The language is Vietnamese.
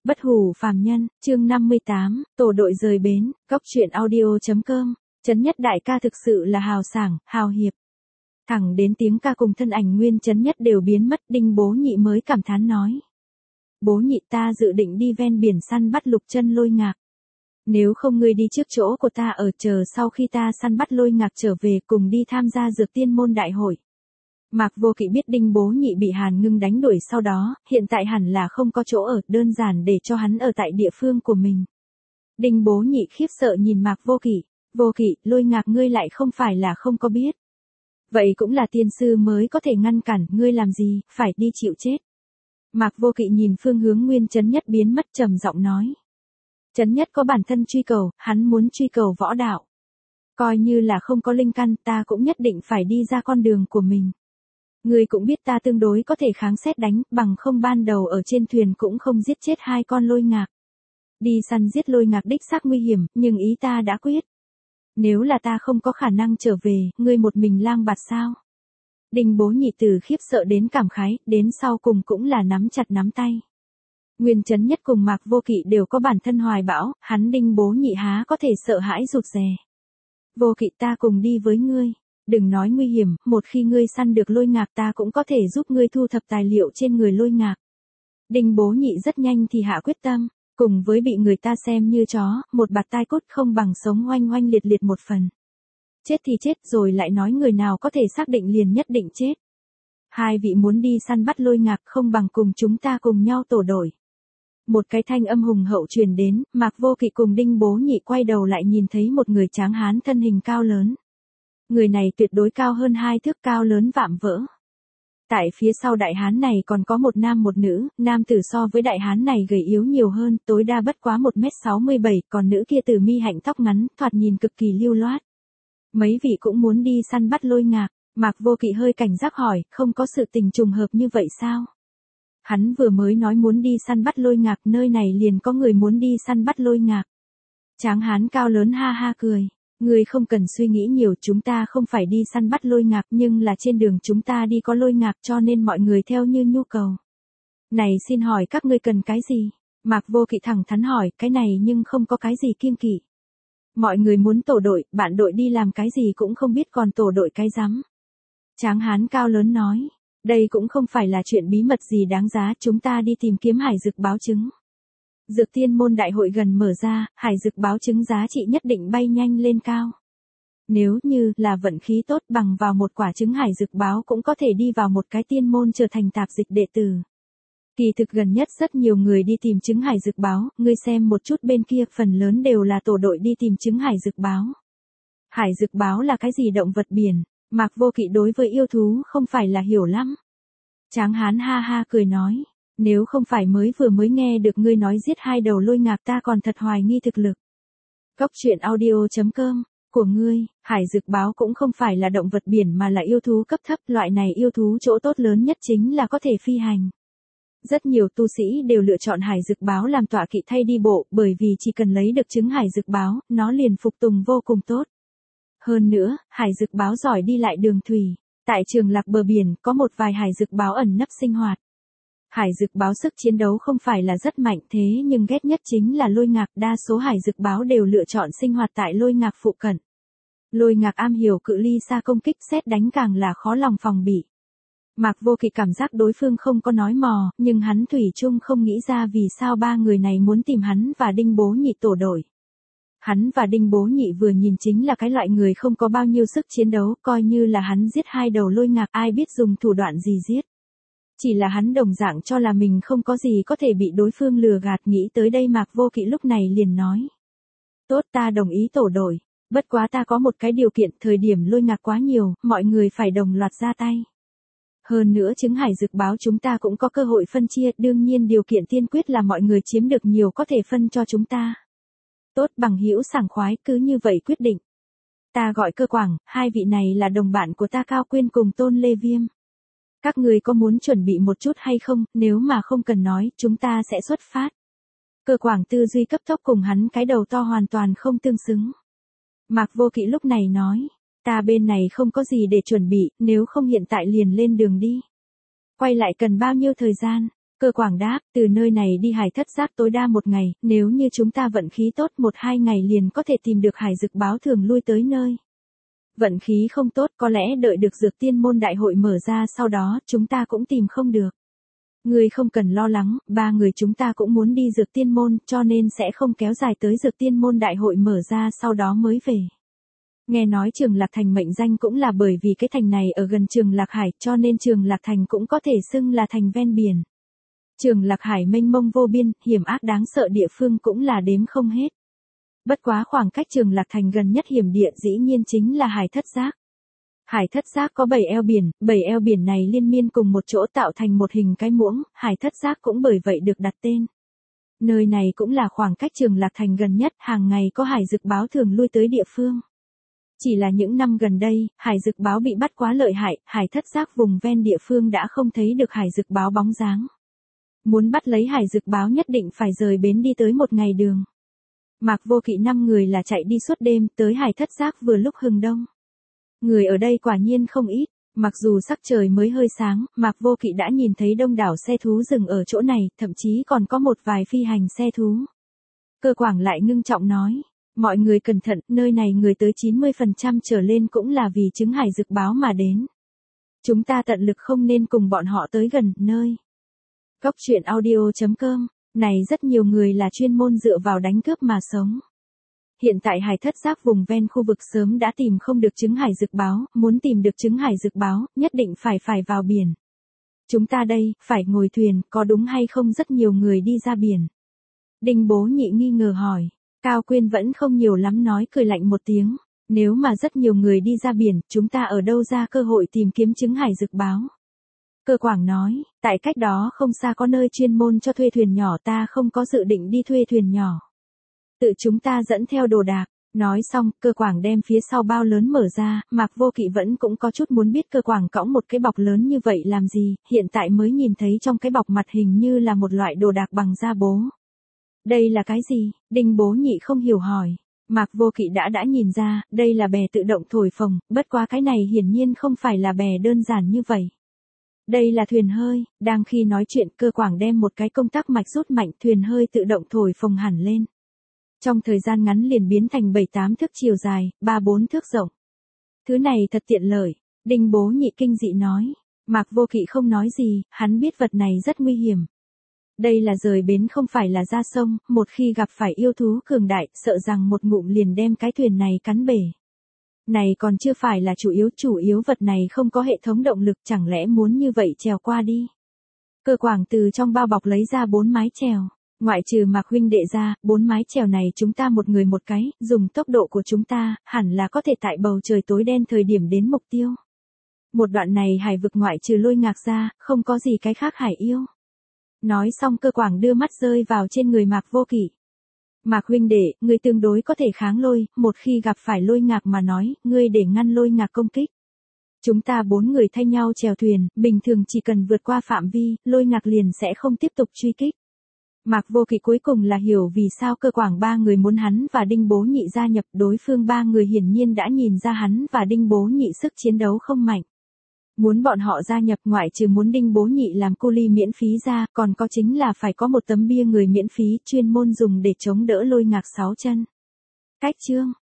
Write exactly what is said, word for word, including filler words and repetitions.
Bất hủ phàm nhân, chương năm mươi tám, tổ đội rời bến, góc truyện audio chấm com. Trấn Nhất đại ca thực sự là hào sảng, hào hiệp. Thẳng đến tiếng ca cùng thân ảnh Nguyên Trấn Nhất đều biến mất, Đinh Bố Nhị mới cảm thán nói. Bố Nhị, ta dự định đi ven biển săn bắt lục chân lôi ngạc. Nếu không ngươi đi trước chỗ của ta ở, chờ sau khi ta săn bắt lôi ngạc trở về cùng đi tham gia dược tiên môn đại hội. Mạc Vô Kỵ biết Đinh Bố Nhị bị Hàn Ngưng đánh đuổi sau đó, hiện tại hẳn là không có chỗ ở, đơn giản để cho hắn ở tại địa phương của mình. Đinh Bố Nhị khiếp sợ nhìn Mạc Vô Kỵ, Vô Kỵ, lôi ngạc ngươi lại không phải là không có biết. Vậy cũng là tiên sư mới có thể ngăn cản, ngươi làm gì, phải đi chịu chết. Mạc Vô Kỵ nhìn phương hướng Nguyên Trấn Nhất biến mất trầm giọng nói. Trấn Nhất có bản thân truy cầu, hắn muốn truy cầu võ đạo. Coi như là không có linh căn, ta cũng nhất định phải đi ra con đường của mình. Ngươi cũng biết ta tương đối có thể kháng xét đánh, bằng không ban đầu ở trên thuyền cũng không giết chết hai con lôi ngạc. Đi săn giết lôi ngạc đích xác nguy hiểm, nhưng ý ta đã quyết. Nếu là ta không có khả năng trở về, ngươi một mình lang bạt sao? Đinh Bố Nhị từ khiếp sợ đến cảm khái, đến sau cùng cũng là nắm chặt nắm tay. Nguyên Trấn Nhất cùng Mạc Vô Kỵ đều có bản thân hoài bão, hắn Đinh Bố Nhị há có thể sợ hãi rụt rè. Vô Kỵ, ta cùng đi với ngươi. Đừng nói nguy hiểm, một khi ngươi săn được lôi ngạc ta cũng có thể giúp ngươi thu thập tài liệu trên người lôi ngạc. Đinh Bố Nhị rất nhanh thì hạ quyết tâm, cùng với bị người ta xem như chó, một bạt tai cốt không bằng sống oanh oanh liệt liệt một phần. Chết thì chết rồi lại nói người nào có thể xác định liền nhất định chết. Hai vị muốn đi săn bắt lôi ngạc không bằng cùng chúng ta cùng nhau tổ đội. Một cái thanh âm hùng hậu truyền đến, Mạc Vô Kỵ cùng Đinh Bố Nhị quay đầu lại nhìn thấy một người tráng hán thân hình cao lớn. Người này tuyệt đối cao hơn hai thước, cao lớn vạm vỡ. Tại phía sau đại hán này còn có một nam một nữ, nam tử so với đại hán này gầy yếu nhiều hơn, tối đa bất quá một mét sáu mươi bảy, còn nữ kia từ mi hạnh tóc ngắn, thoạt nhìn cực kỳ lưu loát. Mấy vị cũng muốn đi săn bắt lôi ngạc, Mạc Vô Kỵ hơi cảnh giác hỏi, không có sự tình trùng hợp như vậy sao? Hắn vừa mới nói muốn đi săn bắt lôi ngạc, nơi này liền có người muốn đi săn bắt lôi ngạc. Tráng hán cao lớn ha ha cười. Ngươi không cần suy nghĩ nhiều, chúng ta không phải đi săn bắt lôi ngạc nhưng là trên đường chúng ta đi có lôi ngạc cho nên mọi người theo như nhu cầu. Này xin hỏi các ngươi cần cái gì? Mạc Vô Kỵ thẳng thắn hỏi, cái này nhưng không có cái gì kiêng kỵ. Mọi người muốn tổ đội, bạn đội đi làm cái gì cũng không biết còn tổ đội cái rắm. Tráng hán cao lớn nói, đây cũng không phải là chuyện bí mật gì đáng giá, chúng ta đi tìm kiếm hải dược báo chứng. Dược tiên môn đại hội gần mở ra, hải dược báo chứng giá trị nhất định bay nhanh lên cao. Nếu như là vận khí tốt bằng vào một quả trứng hải dược báo cũng có thể đi vào một cái tiên môn trở thành tạp dịch đệ tử. Kỳ thực gần nhất rất nhiều người đi tìm trứng hải dược báo, ngươi xem một chút bên kia phần lớn đều là tổ đội đi tìm trứng hải dược báo. Hải dược báo là cái gì động vật biển, Mạc Vô Kỵ đối với yêu thú không phải là hiểu lắm. Tráng hán ha ha cười nói. Nếu không phải mới vừa mới nghe được ngươi nói giết hai đầu lôi ngạc ta còn thật hoài nghi thực lực. Góc truyện audio chấm com, của ngươi, hải dược báo cũng không phải là động vật biển mà là yêu thú cấp thấp, loại này yêu thú chỗ tốt lớn nhất chính là có thể phi hành. Rất nhiều tu sĩ đều lựa chọn hải dược báo làm tọa kỵ thay đi bộ bởi vì chỉ cần lấy được trứng hải dược báo, nó liền phục tùng vô cùng tốt. Hơn nữa, hải dược báo giỏi đi lại đường thủy, tại Trường Lạc bờ biển có một vài hải dược báo ẩn nấp sinh hoạt. Hải dược báo sức chiến đấu không phải là rất mạnh thế nhưng ghét nhất chính là lôi ngạc, đa số hải dược báo đều lựa chọn sinh hoạt tại lôi ngạc phụ cận. Lôi ngạc am hiểu cự ly xa công kích, sét đánh càng là khó lòng phòng bị. Mạc Vô Kỵ cảm giác đối phương không có nói mò, nhưng hắn thủy chung không nghĩ ra vì sao ba người này muốn tìm hắn và Đinh Bố Nhị tổ đội. Hắn và Đinh Bố Nhị vừa nhìn chính là cái loại người không có bao nhiêu sức chiến đấu, coi như là hắn giết hai đầu lôi ngạc ai biết dùng thủ đoạn gì giết. Chỉ là hắn đồng dạng cho là mình không có gì có thể bị đối phương lừa gạt, nghĩ tới đây Mạc Vô Kỵ lúc này liền nói. Tốt, ta đồng ý tổ đội, bất quá ta có một cái điều kiện, thời điểm lôi ngạc quá nhiều, mọi người phải đồng loạt ra tay. Hơn nữa trứng hải dược báo chúng ta cũng có cơ hội phân chia, đương nhiên điều kiện tiên quyết là mọi người chiếm được nhiều có thể phân cho chúng ta. Tốt, bằng hữu sảng khoái, cứ như vậy quyết định. Ta gọi Cơ Quảng, hai vị này là đồng bạn của ta Cao Quyên cùng Tôn Lê Viêm. Các người có muốn chuẩn bị một chút hay không, nếu mà không cần nói, chúng ta sẽ xuất phát. Cơ Quảng tư duy cấp tốc cùng hắn cái đầu to hoàn toàn không tương xứng. Mạc Vô Kỵ lúc này nói, ta bên này không có gì để chuẩn bị, nếu không hiện tại liền lên đường đi. Quay lại cần bao nhiêu thời gian, Cơ Quảng đáp, từ nơi này đi Hải Thất Giác tối đa một ngày, nếu như chúng ta vận khí tốt một hai ngày liền có thể tìm được Hải Dực Báo thường lui tới nơi. Vận khí không tốt có lẽ đợi được Dược Tiên Môn đại hội mở ra sau đó chúng ta cũng tìm không được. Ngươi không cần lo lắng, ba người chúng ta cũng muốn đi Dược Tiên Môn cho nên sẽ không kéo dài tới Dược Tiên Môn đại hội mở ra sau đó mới về. Nghe nói Trường Lạc Thành mệnh danh cũng là bởi vì cái thành này ở gần Trường Lạc Hải cho nên Trường Lạc Thành cũng có thể xưng là thành ven biển. Trường Lạc Hải mênh mông vô biên, hiểm ác đáng sợ địa phương cũng là đếm không hết. Bất quá khoảng cách Trường Lạc Thành gần nhất hiểm địa dĩ nhiên chính là Hải Thất Giác. Hải Thất Giác có bảy eo biển, bảy eo biển này liên miên cùng một chỗ tạo thành một hình cái muỗng, Hải Thất Giác cũng bởi vậy được đặt tên. Nơi này cũng là khoảng cách Trường Lạc Thành gần nhất, hàng ngày có Hải Dực Báo thường lui tới địa phương. Chỉ là những năm gần đây, Hải Dực Báo bị bắt quá lợi hại, Hải Thất Giác vùng ven địa phương đã không thấy được Hải Dực Báo bóng dáng. Muốn bắt lấy Hải Dực Báo nhất định phải rời bến đi tới một ngày đường. Mạc Vô Kỵ năm người là chạy đi suốt đêm tới Hải Thất Giác vừa lúc hừng đông. Người ở đây quả nhiên không ít, mặc dù sắc trời mới hơi sáng, Mạc Vô Kỵ đã nhìn thấy đông đảo xe thú dừng ở chỗ này, thậm chí còn có một vài phi hành xe thú. Cơ Quảng lại ngưng trọng nói, mọi người cẩn thận, nơi này người tới chín mươi phần trăm trở lên cũng là vì trứng Hải Dực Báo mà đến. Chúng ta tận lực không nên cùng bọn họ tới gần nơi. Góc truyện audio chấm com, này rất nhiều người là chuyên môn dựa vào đánh cướp mà sống. Hiện tại Hải Thất Giác vùng ven khu vực sớm đã tìm không được trứng Hải Dực Báo, muốn tìm được trứng Hải Dực Báo, nhất định phải phải vào biển. Chúng ta đây, phải ngồi thuyền, có đúng hay không rất nhiều người đi ra biển. Đinh Bố Nhị nghi ngờ hỏi, Cao Quyên vẫn không nhiều lắm nói cười lạnh một tiếng, nếu mà rất nhiều người đi ra biển, chúng ta ở đâu ra cơ hội tìm kiếm trứng Hải Dực Báo. Cơ Quảng nói, tại cách đó không xa có nơi chuyên môn cho thuê thuyền nhỏ, ta không có dự định đi thuê thuyền nhỏ. Tự chúng ta dẫn theo đồ đạc. Nói xong, Cơ Quảng đem phía sau bao lớn mở ra, Mạc Vô Kỵ vẫn cũng có chút muốn biết Cơ Quảng cõng một cái bọc lớn như vậy làm gì, hiện tại mới nhìn thấy trong cái bọc mặt hình như là một loại đồ đạc bằng da bố. Đây là cái gì? Đinh Bố Nhị không hiểu hỏi. Mạc Vô Kỵ đã đã nhìn ra, đây là bè tự động thổi phồng, bất quá cái này hiển nhiên không phải là bè đơn giản như vậy. Đây là thuyền hơi, đang khi nói chuyện Cơ Quảng đem một cái công tắc mạch rút mạnh, thuyền hơi tự động thổi phồng hẳn lên. Trong thời gian ngắn liền biến thành bảy tám thước chiều dài, ba bốn thước rộng. Thứ này thật tiện lợi, Đinh Bố Nhị kinh dị nói. Mạc Vô Kỵ không nói gì, hắn biết vật này rất nguy hiểm. Đây là rời bến không phải là ra sông, một khi gặp phải yêu thú cường đại, sợ rằng một ngụm liền đem cái thuyền này cắn bể. Này còn chưa phải là chủ yếu, chủ yếu vật này không có hệ thống động lực, chẳng lẽ muốn như vậy trèo qua đi. Cơ Quảng từ trong bao bọc lấy ra bốn mái chèo. Ngoại trừ Mạc huynh đệ ra, bốn mái chèo này chúng ta một người một cái, dùng tốc độ của chúng ta, hẳn là có thể tại bầu trời tối đen thời điểm đến mục tiêu. Một đoạn này hải vực ngoại trừ Lôi Ngạc ra, không có gì cái khác hải yêu. Nói xong Cơ Quảng đưa mắt rơi vào trên người Mạc Vô Kỵ. Mạc huynh đệ, ngươi tương đối có thể kháng lôi, một khi gặp phải Lôi Ngạc mà nói, ngươi để ngăn Lôi Ngạc công kích. Chúng ta bốn người thay nhau chèo thuyền, bình thường chỉ cần vượt qua phạm vi, Lôi Ngạc liền sẽ không tiếp tục truy kích. Mạc Vô Kỵ cuối cùng là hiểu vì sao Cơ Quảng ba người muốn hắn và Đinh Bố Nhị gia nhập, đối phương ba người hiển nhiên đã nhìn ra hắn và Đinh Bố Nhị sức chiến đấu không mạnh. Muốn bọn họ gia nhập ngoại trừ muốn Đinh Bố Nhị làm cu li miễn phí ra, còn có chính là phải có một tấm bia người miễn phí chuyên môn dùng để chống đỡ Lôi Ngạc sáu chân. Cách chương